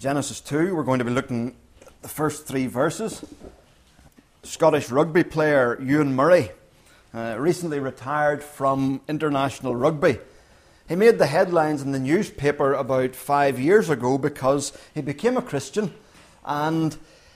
Genesis 2, we're going to be looking at the first 3 verses. Scottish rugby player Ewan Murray recently retired from international rugby. He made the headlines in the newspaper about 5 years ago because he became a Christian and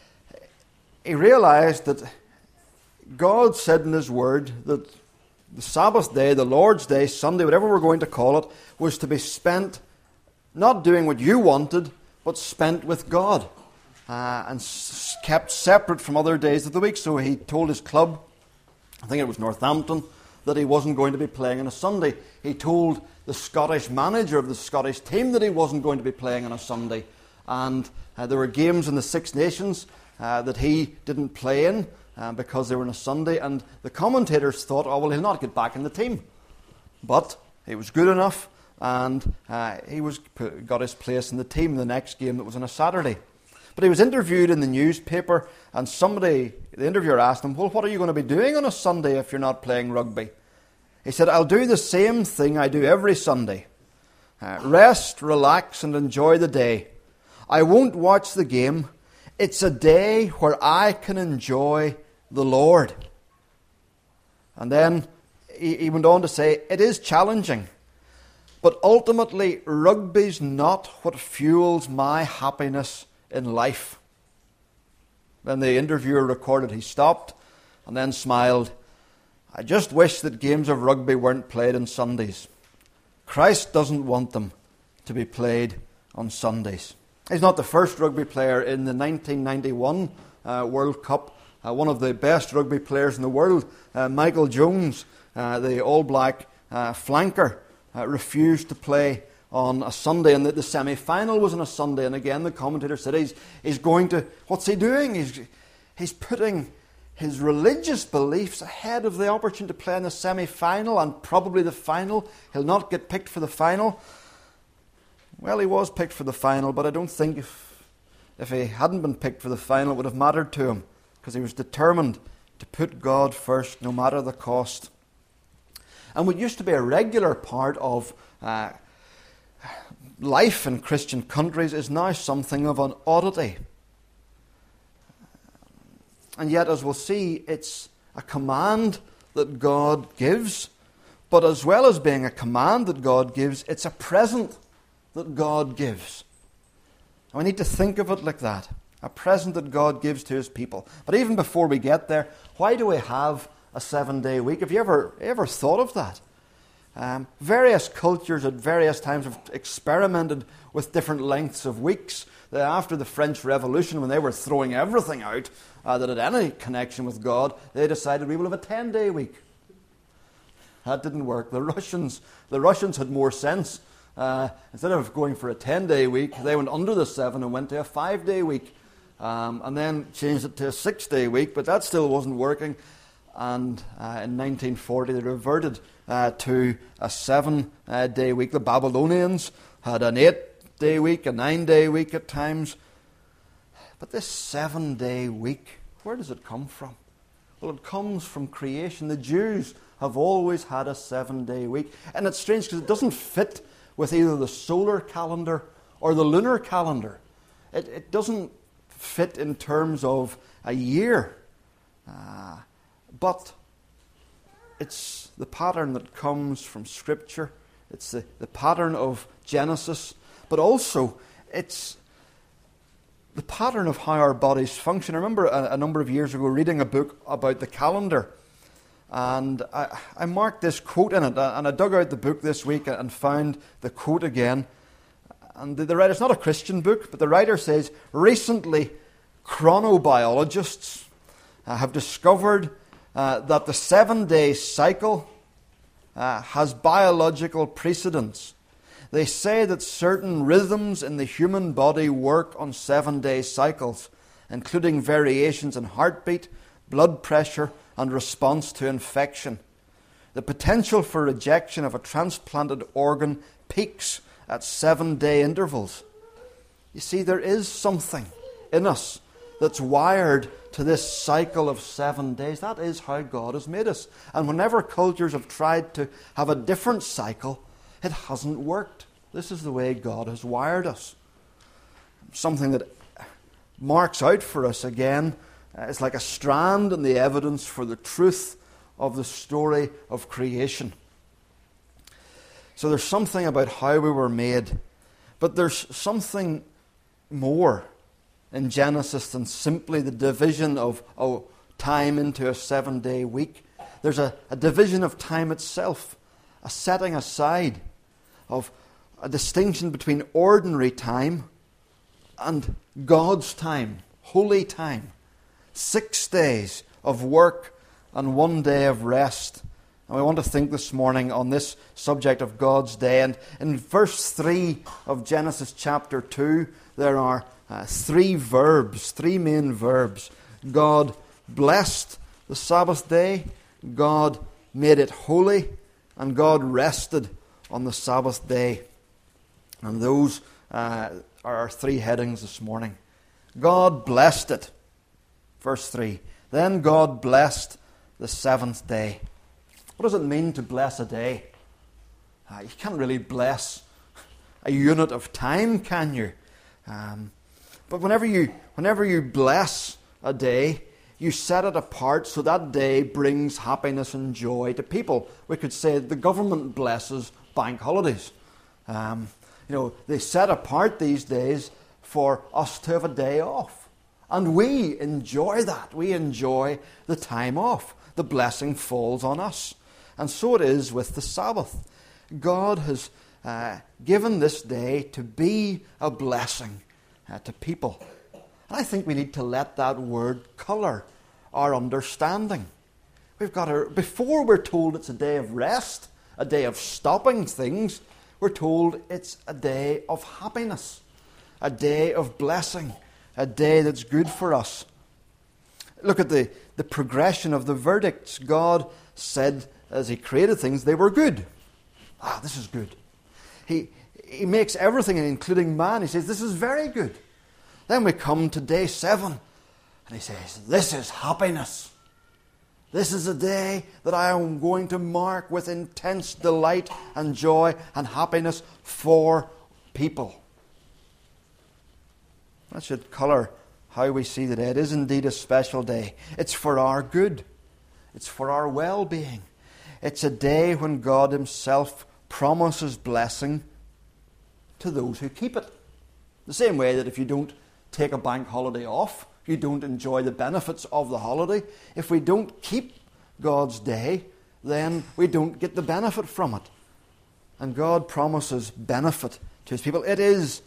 he realised that God said in His Word that the Sabbath day, the Lord's Day, Sunday, whatever we're going to call it, was to be spent not doing what you wanted, but spent with God and kept separate from other days of the week. So he told his club, I think it was Northampton, that he wasn't going to be playing on a Sunday. He told the Scottish manager of the Scottish team that he wasn't going to be playing on a Sunday. And there were games in the Six Nations that he didn't play in because they were on a Sunday. And the commentators thought, oh, well, he'll not get back in the team. But he was good enough, and he got his place in the team in the next game that was on a Saturday. But he was interviewed in the newspaper, and the interviewer asked him, well, what are you going to be doing on a Sunday if you're not playing rugby? He said, I'll do the same thing I do every Sunday. Rest, relax, and enjoy the day. I won't watch the game. It's a day where I can enjoy the Lord. And then he went on to say, it is challenging, but ultimately rugby's not what fuels my happiness in life. Then the interviewer recorded, he stopped and then smiled. I just wish that games of rugby weren't played on Sundays. Christ doesn't want them to be played on Sundays. He's not the first rugby player in the 1991 World Cup. One of the best rugby players in the world, Michael Jones, the All Black flanker, refused to play on a Sunday, and the semi-final was on a Sunday. And again, the commentator said he's going to, what's he doing? He's putting his religious beliefs ahead of the opportunity to play in the semi-final and probably the final. He'll not get picked for the final. Well, he was picked for the final, but I don't think if he hadn't been picked for the final, it would have mattered to him, because he was determined to put God first, no matter the cost. And what used to be a regular part of life in Christian countries is now something of an oddity. And yet, as we'll see, it's a command that God gives, but as well as being a command that God gives, it's a present that God gives. And we need to think of it like that, a present that God gives to His people. But even before we get there, why do we have a 7-day week? Have you ever thought of that? Various cultures at various times have experimented with different lengths of weeks. After the French Revolution, when they were throwing everything out that had any connection with God, they decided we will have a 10-day week. That didn't work. The Russians had more sense. Instead of going for a 10-day week, they went under the 7 and went to a 5-day week, and then changed it to a 6-day week, but that still wasn't working. And in 1940 they reverted to a 7-day week. The Babylonians had an 8-day week, a 9-day week at times. But this 7-day week, where does it come from? Well, it comes from creation. The Jews have always had a 7-day week. And it's strange because it doesn't fit with either the solar calendar or the lunar calendar. It doesn't fit in terms of a year. But it's the pattern that comes from Scripture. It's the pattern of Genesis. But also, it's the pattern of how our bodies function. I remember a number of years ago reading a book about the calendar. And I marked this quote in it. And I dug out the book this week and found the quote again. And the writer, it's not a Christian book, but the writer says, recently chronobiologists have discovered that the 7-day cycle has biological precedence. They say that certain rhythms in the human body work on 7-day cycles, including variations in heartbeat, blood pressure, and response to infection. The potential for rejection of a transplanted organ peaks at 7-day intervals. You see, there is something in us that's wired to this cycle of 7 days. That is how God has made us. And whenever cultures have tried to have a different cycle, it hasn't worked. This is the way God has wired us. something that marks out for us again. It's like a strand in the evidence for the truth of the story of creation. So there's something about how we were made, but there's something more in Genesis than simply the division of time into a 7-day week. There's a division of time itself, a setting aside of a distinction between ordinary time and God's time, holy time. 6 days of work and 1 day of rest. And we want to think this morning on this subject of God's day. And in verse 3 of Genesis chapter 2, there are three main verbs. God blessed the Sabbath day, God made it holy, and God rested on the Sabbath day. And those are our three headings this morning. God blessed it. Verse 3. Then God blessed the seventh day. What does it mean to bless a day? You can't really bless a unit of time, can you? But whenever you bless a day, you set it apart so that day brings happiness and joy to people. We could say the government blesses bank holidays. They set apart these days for us to have a day off. And we enjoy that. We enjoy the time off. The blessing falls on us. And so it is with the Sabbath. God has given this day to be a blessing to people. And I think we need to let that word colour our understanding. Before we're told it's a day of rest, a day of stopping things, we're told it's a day of happiness, a day of blessing, a day that's good for us. Look at the progression of the verdicts. God said, as He created things, they were good. This is good. He makes everything, including man. He says, this is very good. Then we come to day 7, and He says, this is happiness. This is a day that I am going to mark with intense delight and joy and happiness for people. That should colour how we see the day. It is indeed a special day. It's for our good. It's for our well-being. It's a day when God Himself promises blessing to those who keep it. The same way that if you don't take a bank holiday off, you don't enjoy the benefits of the holiday. If we don't keep God's day, then we don't get the benefit from it. And God promises benefit to His people. It is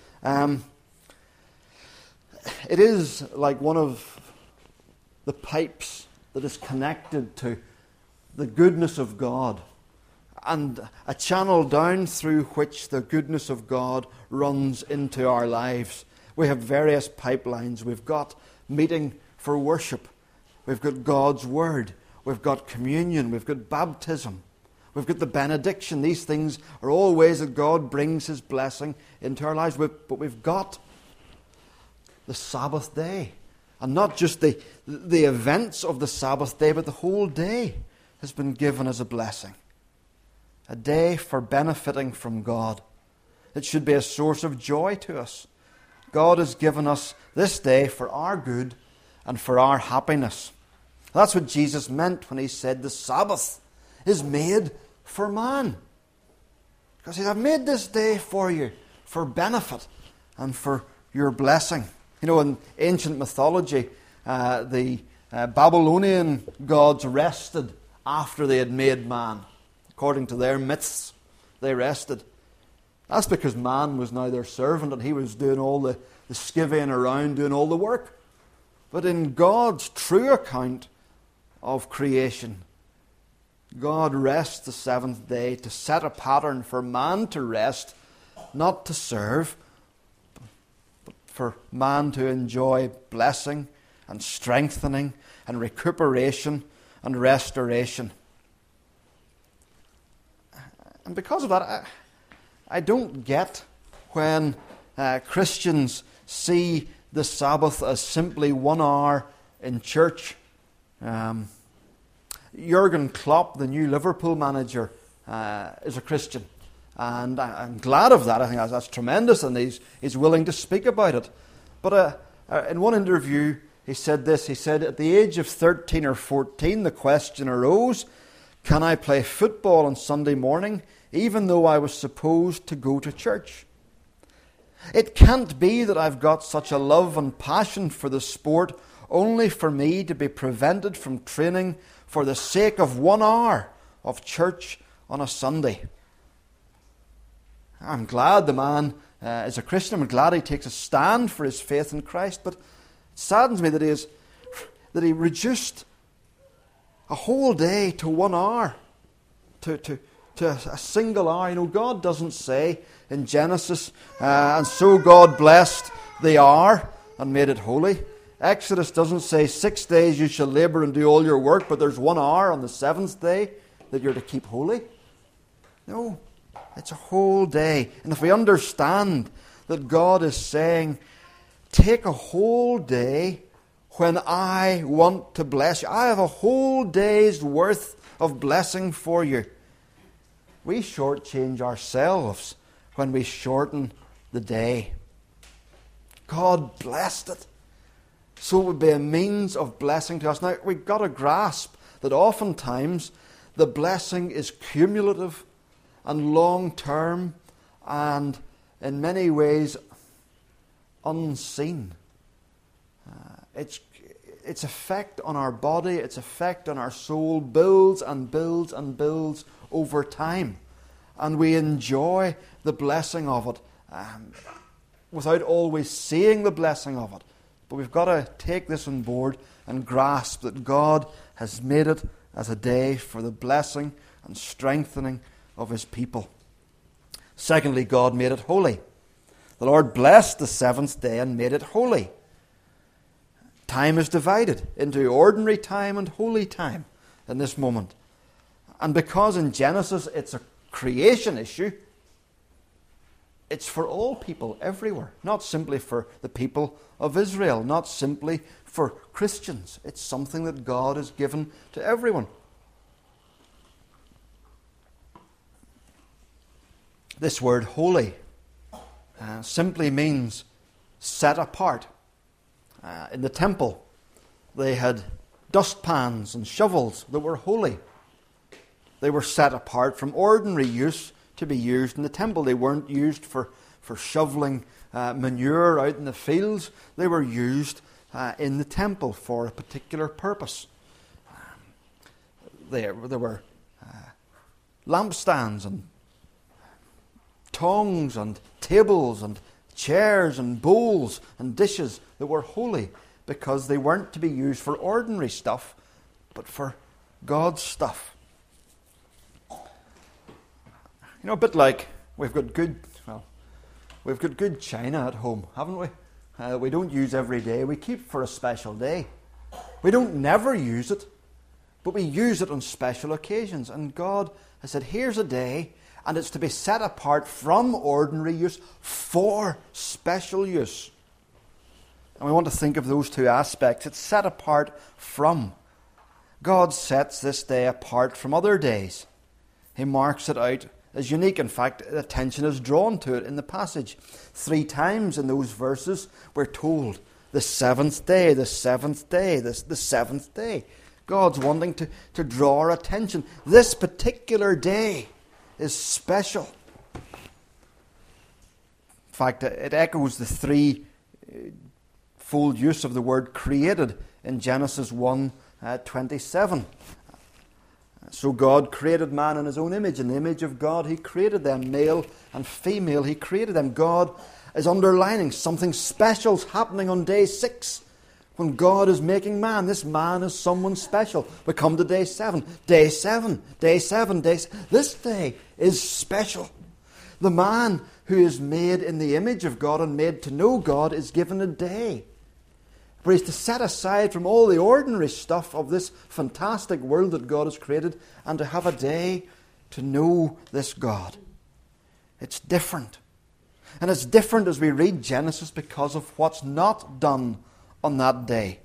like one of the pipes that is connected to the goodness of God, and a channel down through which the goodness of God runs into our lives. We have various pipelines. We've got meeting for worship. We've got God's Word. We've got communion. We've got baptism. We've got the benediction. These things are all ways that God brings His blessing into our lives. But we've got the Sabbath day. And not just the events of the Sabbath day, but the whole day has been given as a blessing. A day for benefiting from God. It should be a source of joy to us. God has given us this day for our good and for our happiness. That's what Jesus meant when He said the Sabbath is made for man. Because He said, I've made this day for you, for benefit and for your blessing. In ancient mythology, the Babylonian gods rested after they had made man. According to their myths, they rested. That's because man was now their servant and he was doing all the skivvying around, doing all the work. But in God's true account of creation, God rests the seventh day to set a pattern for man to rest, not to serve, but for man to enjoy blessing and strengthening and recuperation and restoration. And because of that, I don't get when Christians see the Sabbath as simply 1 hour in church. Jurgen Klopp, the new Liverpool manager, is a Christian. And I'm glad of that. I think that's tremendous, and he's willing to speak about it. But in one interview, he said this. He said, at the age of 13 or 14, the question arose, can I play football on Sunday morning, even though I was supposed to go to church? It can't be that I've got such a love and passion for the sport only for me to be prevented from training for the sake of 1 hour of church on a Sunday. I'm glad the man is a Christian. I'm glad he takes a stand for his faith in Christ. But it saddens me that he reduced a whole day to 1 hour, to a single hour. You know, God doesn't say in Genesis, and so God blessed the hour and made it holy. Exodus doesn't say 6 days you shall labour and do all your work, but there's 1 hour on the seventh day that you're to keep holy. No, it's a whole day. And if we understand that God is saying, take a whole day when I want to bless you, I have a whole day's worth of blessing for you. We shortchange ourselves when we shorten the day. God blessed it, so it would be a means of blessing to us. Now, we've got to grasp that oftentimes the blessing is cumulative and long-term and in many ways unseen. Its effect on our body, its effect on our soul builds and builds and builds over time. And we enjoy the blessing of it without always seeing the blessing of it. But we've got to take this on board and grasp that God has made it as a day for the blessing and strengthening of His people. Secondly, God made it holy. The Lord blessed the seventh day and made it holy. Time is divided into ordinary time and holy time in this moment. And because in Genesis it's a creation issue, it's for all people everywhere, not simply for the people of Israel, not simply for Christians. It's something that God has given to everyone. This word holy simply means set apart. In the temple, they had dustpans and shovels that were holy. They were set apart from ordinary use to be used in the temple. They weren't used for shoveling manure out in the fields. They were used in the temple for a particular purpose. There were lampstands and tongs and tables and chairs and bowls and dishes that were holy because they weren't to be used for ordinary stuff, but for God's stuff. You know, a bit like we've got good china at home, haven't we? We don't use every day. We keep for a special day. We don't never use it, but we use it on special occasions. And God has said, here's a day, and it's to be set apart from ordinary use for special use. And we want to think of those two aspects. It's set apart from. God sets this day apart from other days. He marks it out as unique. In fact, attention is drawn to it in the passage. 3 times in those verses we're told the seventh day, the seventh day, the seventh day. God's wanting to draw our attention. This particular day is special. In fact, it echoes the threefold use of the word created in Genesis 1:27. So God created man in His own image. In the image of God He created them, male and female He created them. God is underlining something special's happening on day 6 when God is making man. This man is someone special. We come to day 7. Day 7. Day 7. This day is special. The man who is made in the image of God and made to know God is given a day where he's to set aside from all the ordinary stuff of this fantastic world that God has created and to have a day to know this God. It's different. And it's different as we read Genesis because of what's not done on that day.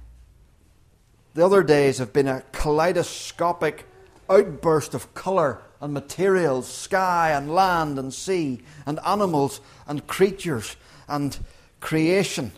The other days have been a kaleidoscopic outburst of colour and materials, sky and land and sea, and animals and creatures and creation,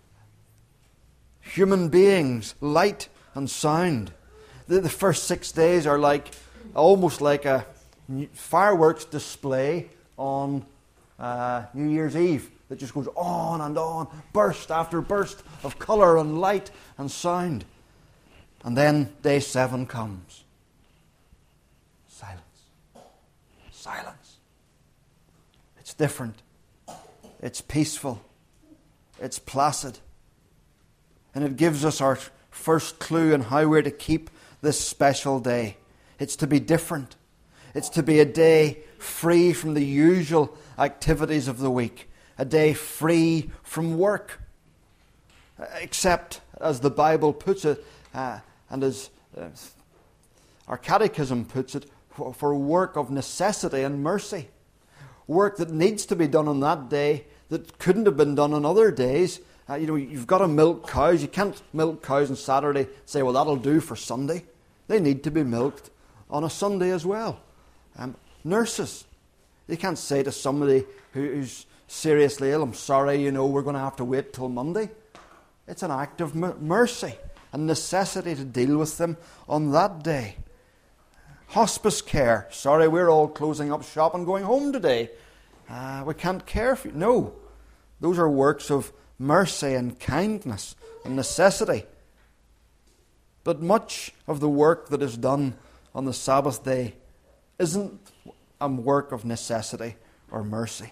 human beings, light and sound. The first 6 days are almost like a fireworks display on New Year's Eve that just goes on and on, burst after burst of colour and light and sound. And then day 7 comes. Silence. Silence. It's different. It's peaceful. It's placid. And it gives us our first clue on how we're to keep this special day. It's to be different. It's to be a day free from the usual activities of the week. A day free from work. Except, as the Bible puts it, and as our catechism puts it, for work of necessity and mercy. Work that needs to be done on that day that couldn't have been done on other days. You've got to milk cows. You can't milk cows on Saturday and say, well, that'll do for Sunday. They need to be milked on a Sunday as well. Nurses. You can't say to somebody who's seriously ill, I'm sorry, we're going to have to wait till Monday. It's an act of mercy and necessity to deal with them on that day. Hospice care. Sorry, we're all closing up shop and going home today. We can't care for you. No. Those are works of mercy and kindness and necessity. But much of the work that is done on the Sabbath day isn't a work of necessity or mercy.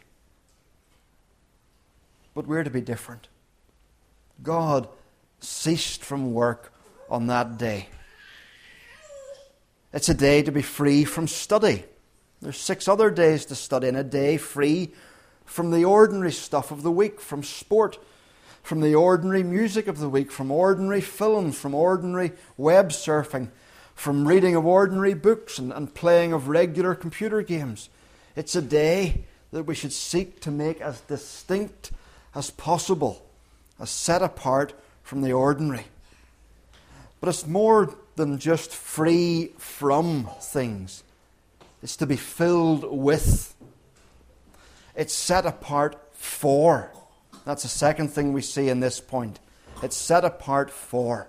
But we're to be different. God ceased from work on that day. It's a day to be free from study. There's 6 other days to study, and a day free from the ordinary stuff of the week, from sport, from the ordinary music of the week, from ordinary films, from ordinary web surfing, from reading of ordinary books and playing of regular computer games. It's a day that we should seek to make as distinct as possible, as set apart from the ordinary. But it's more than just free from things. It's to be filled with. It's set apart for. That's the second thing we see in this point. It's set apart for.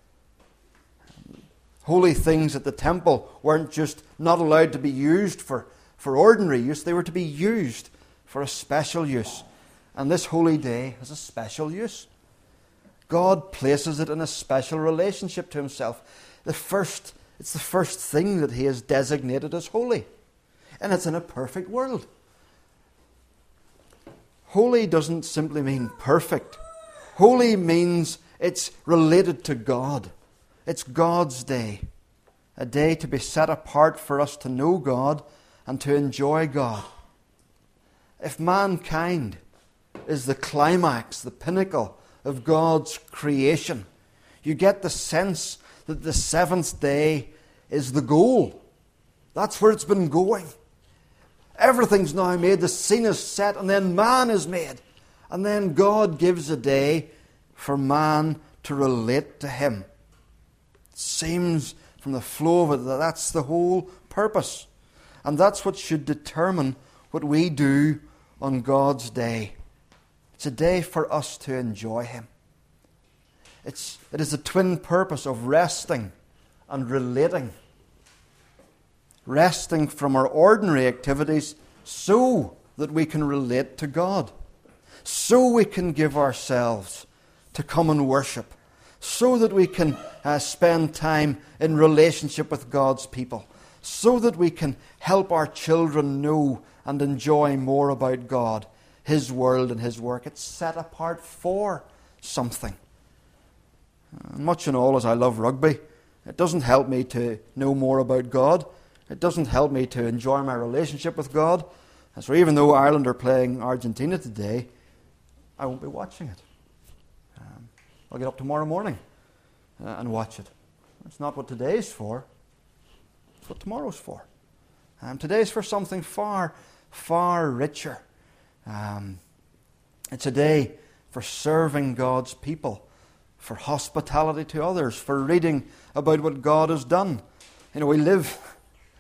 Holy things at the temple weren't just not allowed to be used for ordinary use. They were to be used for a special use. And this holy day has a special use. God places it in a special relationship to himself. It's the first thing that he has designated as holy. And it's in a perfect world. Holy doesn't simply mean perfect. Holy means it's related to God. It's God's day. A day to be set apart for us to know God and to enjoy God. If mankind is the climax, the pinnacle of God's creation, you get the sense that the 7th day is the goal. That's where it's been going. Everything's now made, the scene is set, and then man is made. And then God gives a day for man to relate to him. It seems from the flow of it that that's the whole purpose. And that's what should determine what we do on God's day. It's a day for us to enjoy him. It is a twin purpose of resting and relating. Resting from our ordinary activities so that we can relate to God. So we can give ourselves to come and worship. So that we can spend time in relationship with God's people. So that we can help our children know and enjoy more about God, his world and his work. It's set apart for something. Much and all as I love rugby, it doesn't help me to know more about God. It doesn't help me to enjoy my relationship with God. And so even though Ireland are playing Argentina today, I won't be watching it. I'll get up tomorrow morning and watch it. It's not what today's for. It's what tomorrow's for. Today's for something far, far richer. It's a day for serving God's people, for hospitality to others, for reading about what God has done. We live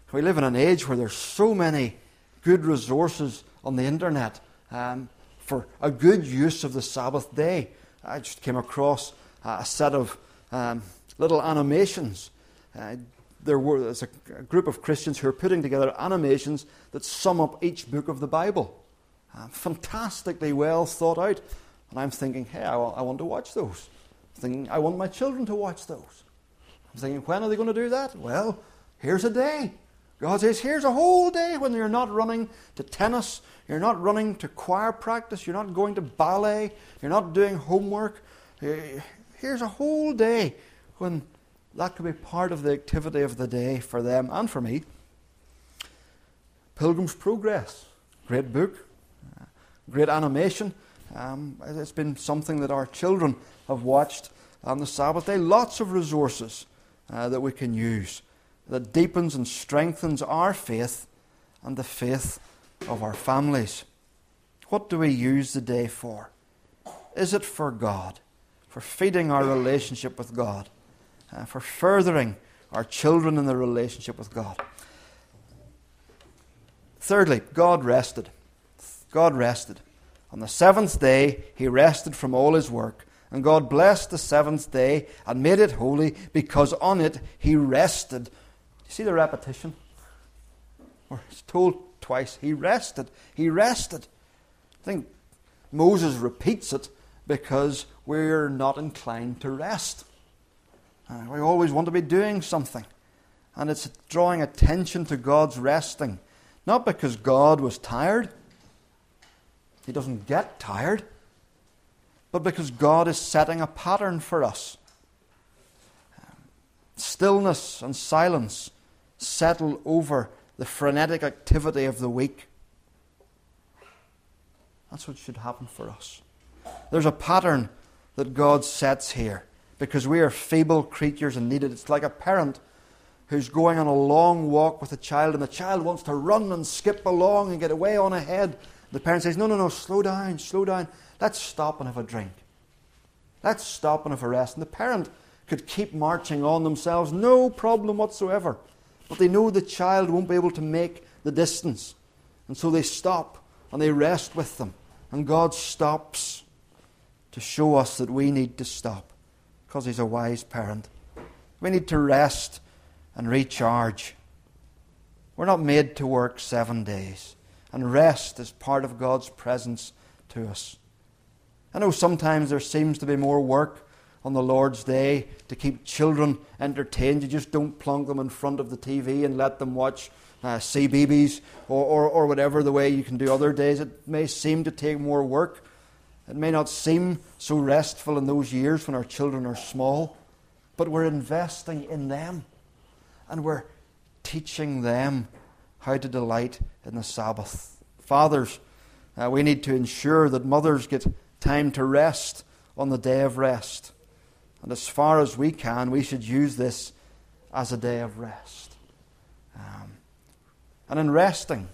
We live in an age where there's so many good resources on the internet for a good use of the Sabbath day. I just came across a set of little animations. There's a group of Christians who are putting together animations that sum up each book of the Bible. Fantastically well thought out. And I'm thinking, hey, I want to watch those. I'm thinking, I want my children to watch those. I'm thinking, when are they going to do that? Well, here's a day. God says, here's a whole day when you're not running to tennis, you're not running to choir practice, you're not going to ballet, you're not doing homework. Here's a whole day when that could be part of the activity of the day for them and for me. Pilgrim's Progress, great book, great animation. It's been something that our children have watched on the Sabbath day. Lots of resources that we can use that deepens and strengthens our faith and the faith of our families. What do we use the day for? Is it for God? For feeding our relationship with God? For furthering our children in their relationship with God? Thirdly, God rested. God rested. On the seventh day, He rested from all His work. And God blessed the seventh day and made it holy, because on it He rested. You see the repetition? Or it's told twice. He rested. He rested. I think Moses repeats it because we're not inclined to rest. We always want to be doing something. And it's drawing attention to God's resting. Not because God was tired. He doesn't get tired. But because God is setting a pattern for us. Stillness and silence settle over the frenetic activity of the week. That's what should happen for us. There's a pattern that God sets here because we are feeble creatures and needed. It's like a parent who's going on a long walk with a child, and the child wants to run and skip along and get away on ahead. The parent says, no, slow down. Let's stop and have a drink. Let's stop and have a rest. And the parent could keep marching on themselves, no problem whatsoever. But they know the child won't be able to make the distance. And so they stop and they rest with them. And God stops to show us that we need to stop, because He's a wise parent. We need to rest and recharge. We're not made to work 7 days. And rest is part of God's presence to us. I know sometimes there seems to be more work on the Lord's Day to keep children entertained. You just don't plonk them in front of the TV and let them watch CBeebies or whatever, the way you can do other days. It may seem to take more work. It may not seem so restful in those years when our children are small. But we're investing in them. And we're teaching them how to delight in the Sabbath. Fathers, we need to ensure that mothers get time to rest on the day of rest. And as far as we can, we should use this as a day of rest. And in resting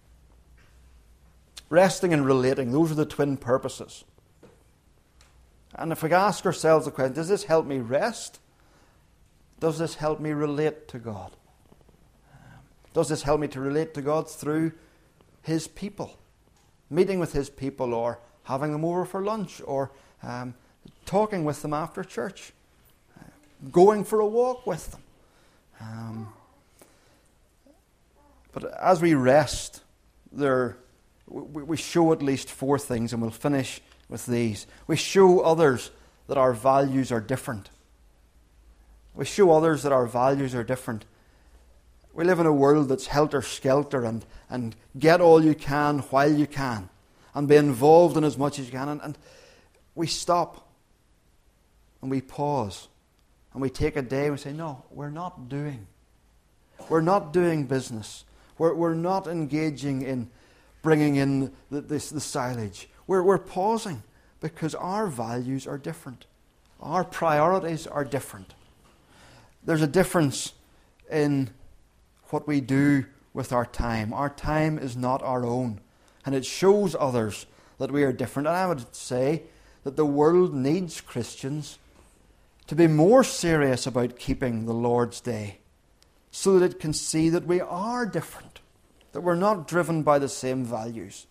and relating, those are the twin purposes. And if we ask ourselves the question, does this help me rest? Does this help me relate to God? Does this help me to relate to God through His people? Meeting with His people, or having them over for lunch, or talking with them after church, going for a walk with them. But as we rest, we show at least 4 things, and we'll finish with these. We show others that our values are different. We show others that our values are different. We live in a world that's helter-skelter and get all you can while you can and be involved in as much as you can. And we stop and we pause and we take a day and we say, no, we're not doing business. We're not engaging in bringing in the silage. We're pausing because our values are different. Our priorities are different. There's a difference in what we do with our time. Our time is not our own. And it shows others that we are different. And I would say that the world needs Christians to be more serious about keeping the Lord's Day so that it can see that we are different, that we're not driven by the same values.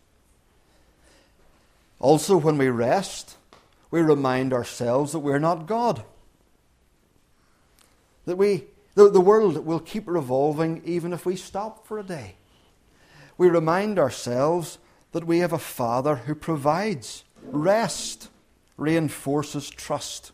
Also, when we rest, we remind ourselves that we're not God. That the world will keep revolving even if we stop for a day. We remind ourselves that we have a Father who provides. Rest reinforces trust.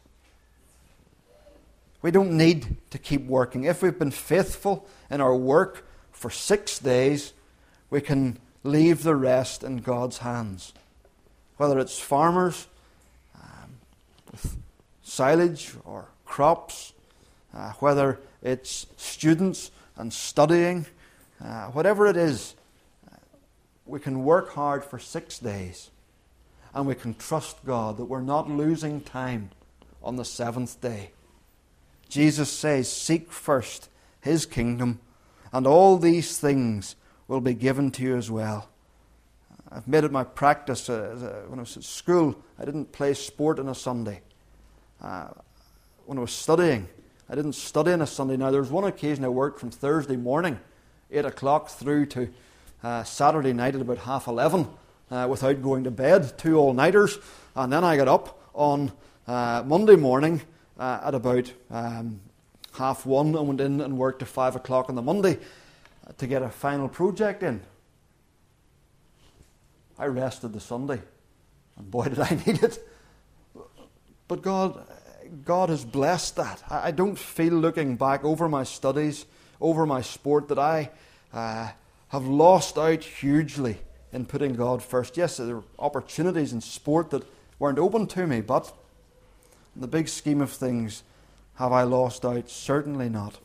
We don't need to keep working. If we've been faithful in our work for 6 days, we can leave the rest in God's hands. Whether it's farmers with silage or crops, whether it's students and studying, whatever it is, we can work hard for 6 days and we can trust God that we're not losing time on the 7th day. Jesus says, seek first His kingdom and all these things will be given to you as well. I've made it my practice, when I was at school, I didn't play sport on a Sunday. When I was studying, I didn't study on a Sunday. Now, there was one occasion I worked from Thursday morning, 8 o'clock, through to Saturday night at about 11:30 without going to bed, 2 all-nighters. And then I got up on Monday morning at about 1:30 and went in and worked to 5 o'clock on the Monday to get a final project in. I rested the Sunday, and boy did I need it. But God has blessed that. I don't feel, looking back over my studies, over my sport, that I have lost out hugely in putting God first. Yes, there were opportunities in sport that weren't open to me, but in the big scheme of things, have I lost out? Certainly not.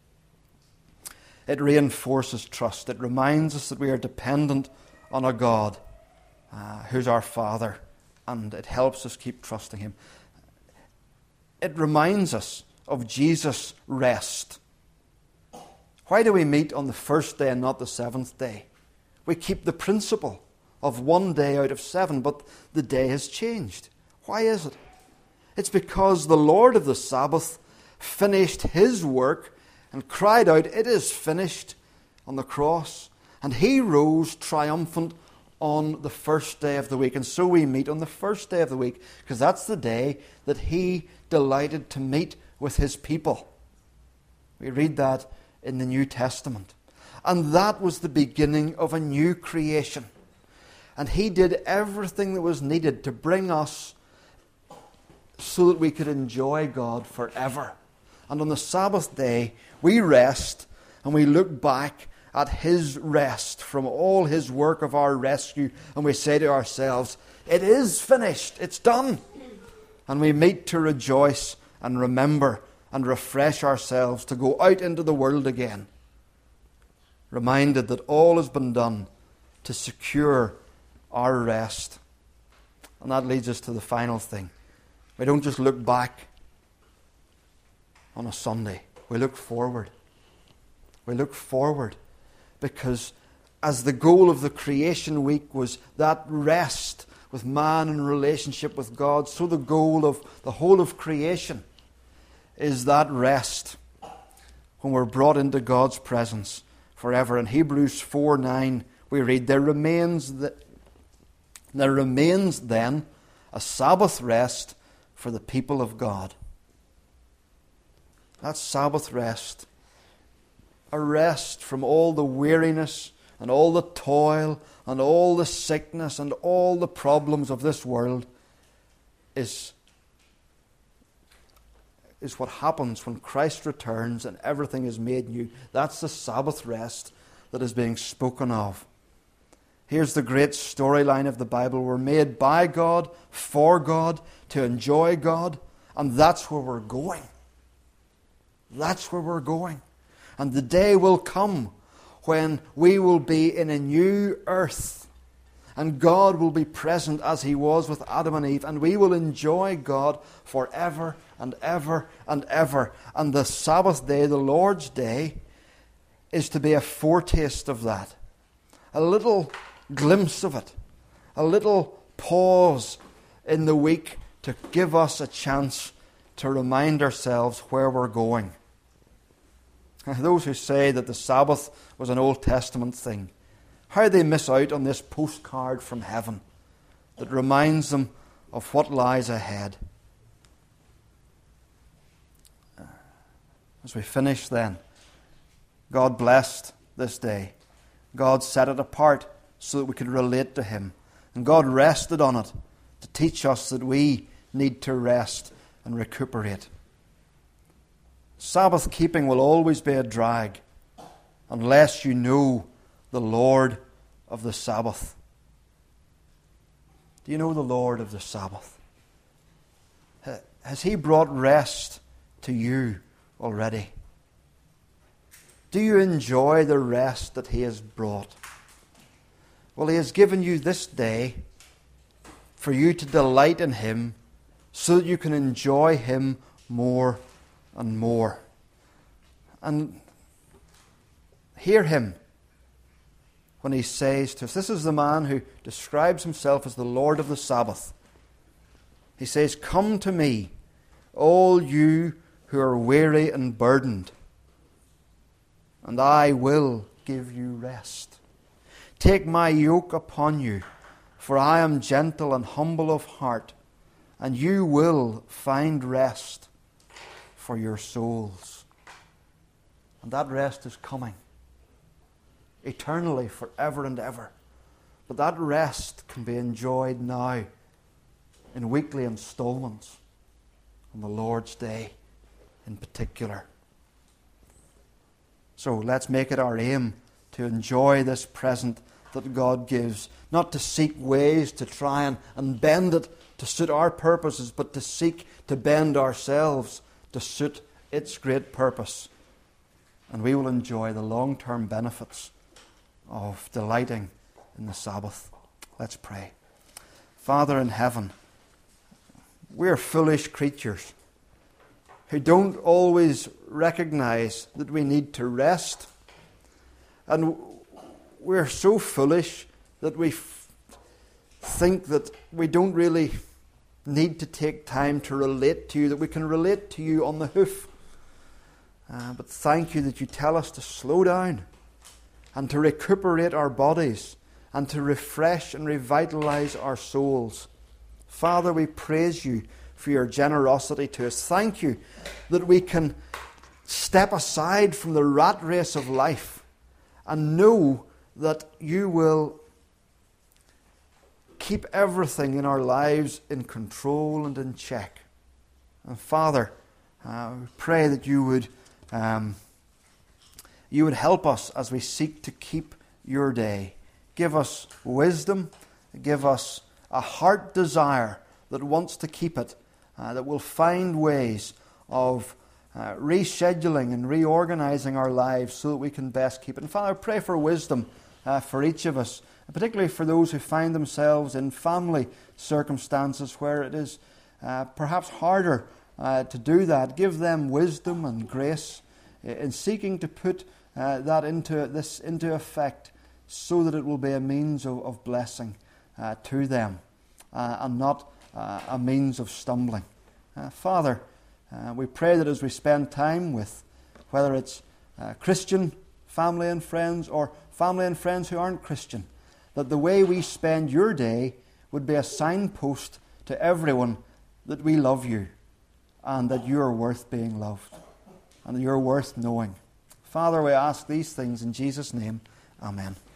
It reinforces trust. It reminds us that we are dependent on a God who's our Father, and it helps us keep trusting Him. It reminds us of Jesus' rest. Why do we meet on the first day and not the 7th day? We keep the principle of 1 day out of 7, but the day has changed. Why is it? It's because the Lord of the Sabbath finished His work and cried out, "It is finished," on the cross, and He rose triumphant on the first day of the week. And so we meet on the first day of the week, because that's the day that He delighted to meet with His people. We read that in the New Testament. And that was the beginning of a new creation. And He did everything that was needed to bring us so that we could enjoy God forever. And on the Sabbath day, we rest and we look back at His rest from all His work of our rescue, and we say to ourselves, it is finished, it's done. And we meet to rejoice and remember and refresh ourselves to go out into the world again, reminded that all has been done to secure our rest. And that leads us to the final thing. We don't just look back on a Sunday. We look forward. We look forward because as the goal of the creation week was that rest with man in relationship with God, so the goal of the whole of creation is that rest when we're brought into God's presence forever. In Hebrews 4:9 we read, There remains then a Sabbath rest for the people of God. That Sabbath rest, a rest from all the weariness and all the toil and all the sickness and all the problems of this world, is what happens when Christ returns and everything is made new. That's the Sabbath rest that is being spoken of. Here's the great storyline of the Bible. We're made by God, for God, to enjoy God, and that's where we're going. That's where we're going. And the day will come when we will be in a new earth, and God will be present as He was with Adam and Eve, and we will enjoy God forever and ever and ever. And the Sabbath day, the Lord's day, is to be a foretaste of that. A little glimpse of it. A little pause in the week to give us a chance to remind ourselves where we're going. Those who say that the Sabbath was an Old Testament thing, how they miss out on this postcard from heaven that reminds them of what lies ahead. As we finish then, God blessed this day. God set it apart so that we could relate to Him. And God rested on it to teach us that we need to rest and recuperate. Sabbath keeping will always be a drag unless you know the Lord of the Sabbath. Do you know the Lord of the Sabbath? Has He brought rest to you already? Do you enjoy the rest that He has brought? Well, He has given you this day for you to delight in Him so that you can enjoy Him more and more. And hear Him when He says to us, this is the man who describes himself as the Lord of the Sabbath. He says, "Come to me, all you who are weary and burdened, and I will give you rest. Take my yoke upon you, for I am gentle and humble of heart, and you will find rest for your souls." And that rest is coming eternally, forever and ever. But that rest can be enjoyed now in weekly installments on the Lord's Day in particular. So let's make it our aim to enjoy this present that God gives, not to seek ways to try and bend it to suit our purposes, but to seek to bend ourselves to suit its great purpose. And we will enjoy the long-term benefits of delighting in the Sabbath. Let's pray. Father in heaven, we're foolish creatures who don't always recognize that we need to rest. And we're so foolish that we think that we don't really need to take time to relate to you, that we can relate to you on the hoof. But thank you that you tell us to slow down and to recuperate our bodies and to refresh and revitalize our souls. Father, we praise you for your generosity to us. Thank you that we can step aside from the rat race of life and know that you will keep everything in our lives in control and in check. And Father, we pray that you would help us as we seek to keep your day. Give us wisdom, give us a heart desire that wants to keep it, that will find ways of rescheduling and reorganizing our lives so that we can best keep it. And Father, I pray for wisdom for each of us, particularly for those who find themselves in family circumstances where it is perhaps harder to do that. Give them wisdom and grace in seeking to put that into effect so that it will be a means of blessing to them and not a means of stumbling. Father, we pray that as we spend time with, whether it's Christian family and friends or family and friends who aren't Christian, that the way we spend your day would be a signpost to everyone that we love you and that you are worth being loved and that you're worth knowing. Father, we ask these things in Jesus' name. Amen.